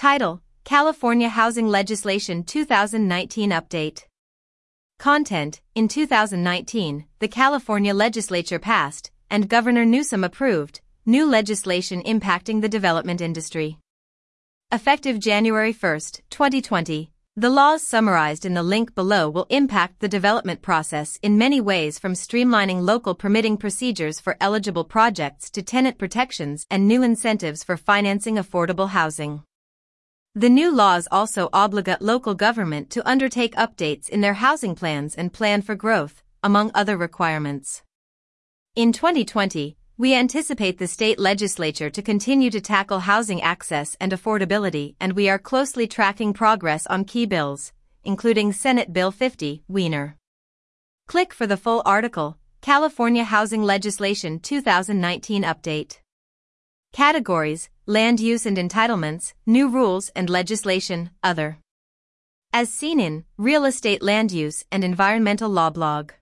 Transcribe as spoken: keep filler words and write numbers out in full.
Title: California Housing Legislation two thousand nineteen Update. Content: In two thousand nineteen, the California legislature passed, and Governor Newsom approved, new legislation impacting the development industry. Effective January first, twenty twenty, the laws summarized in the link below will impact the development process in many ways, from streamlining local permitting procedures for eligible projects to tenant protections and new incentives for financing affordable housing. The new laws also obligate local government to undertake updates in their housing plans and plan for growth, among other requirements. In twenty twenty, we anticipate the state legislature to continue to tackle housing access and affordability, and we are closely tracking progress on key bills, including Senate Bill fifty, Wiener. Click for the full article, California Housing Legislation two thousand nineteen Update. Categories: Land Use and Entitlements, New Rules and Legislation, Other. As seen in Real Estate Land Use and Environmental Law blog.